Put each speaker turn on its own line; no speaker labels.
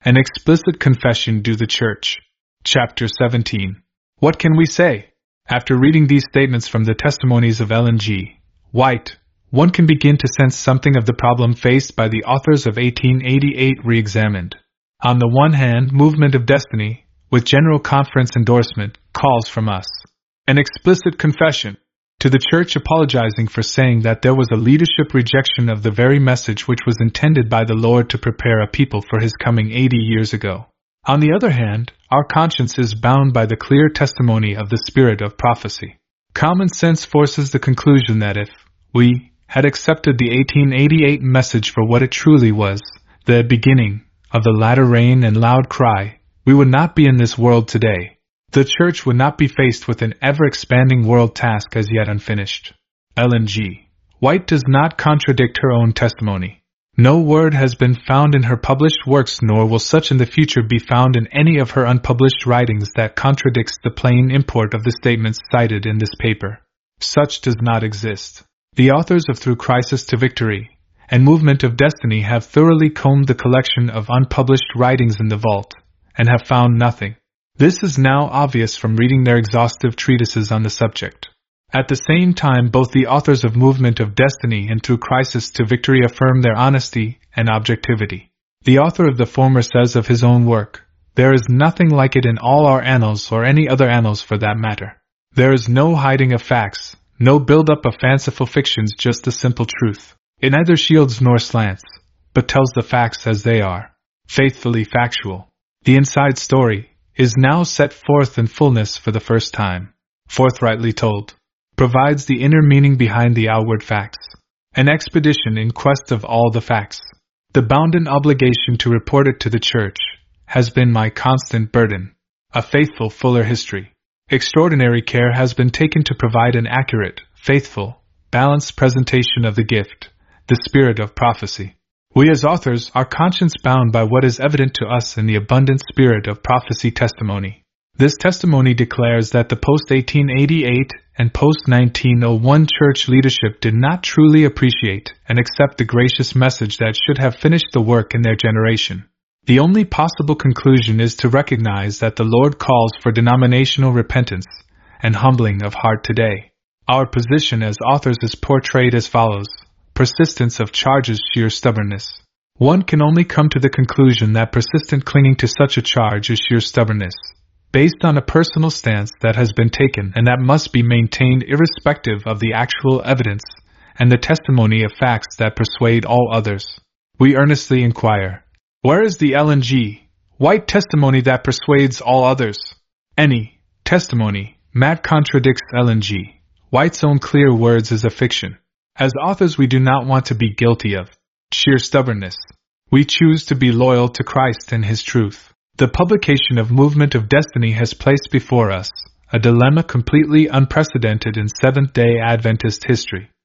An explicit confession due the Church. Chapter 17. What can we say? After reading these statements from the testimonies of Ellen G. White, one can begin to sense something of the problem faced by the authors of 1888 re-examined. On the one hand, Movement of Destiny, with General Conference endorsement, calls from us an explicit confession to the Church apologizing for saying that there was a leadership rejection of the very message which was intended by the Lord to prepare a people for His coming 80 years ago. On the other hand, our conscience is bound by the clear testimony of the spirit of prophecy. Common sense forces the conclusion that if we had accepted the 1888 message for what it truly was, the beginning of the latter rain and loud cry, we would not be in this world today. The Church would not be faced with an ever-expanding world task as yet unfinished. Ellen G. White does not contradict her own testimony. No word has been found in her published works, nor will such in the future be found in any of her unpublished writings that contradicts the plain import of the statements cited in this paper. Such does not exist. The authors of Through Crisis to Victory and Movement of Destiny have thoroughly combed the collection of unpublished writings in the vault, and have found nothing. This is now obvious from reading their exhaustive treatises on the subject. At the same time, both the authors of Movement of Destiny and Through Crisis to Victory affirm their honesty and objectivity. The author of the former says of his own work, "There is nothing like it in all our annals or any other annals for that matter. There is no hiding of facts, no build-up of fanciful fictions, just the simple truth. It neither shields nor slants, but tells the facts as they are, faithfully factual. The inside story is now set forth in fullness for the first time, forthrightly told, provides the inner meaning behind the outward facts. An expedition in quest of all the facts. The bounden obligation to report it to the Church has been my constant burden. A faithful, fuller history. Extraordinary care has been taken to provide an accurate, faithful, balanced presentation of the gift, the spirit of prophecy. We as authors are conscience-bound by what is evident to us in the abundant spirit of prophecy testimony. This testimony declares that the post-1888 and post-1901 Church leadership did not truly appreciate and accept the gracious message that should have finished the work in their generation. The only possible conclusion is to recognize that the Lord calls for denominational repentance and humbling of heart today. Our position as authors is portrayed as follows. Persistence of charge is sheer stubbornness. One can only come to the conclusion that persistent clinging to such a charge is sheer stubbornness, based on a personal stance that has been taken and that must be maintained irrespective of the actual evidence and the testimony of facts that persuade all others. We earnestly inquire, where is the Ellen G. White testimony that persuades all others? Any testimony that contradicts Ellen G. White's own clear words is a fiction. As authors, we do not want to be guilty of sheer stubbornness. We choose to be loyal to Christ and His truth. The publication of Movement of Destiny has placed before us a dilemma completely unprecedented in Seventh-day Adventist history.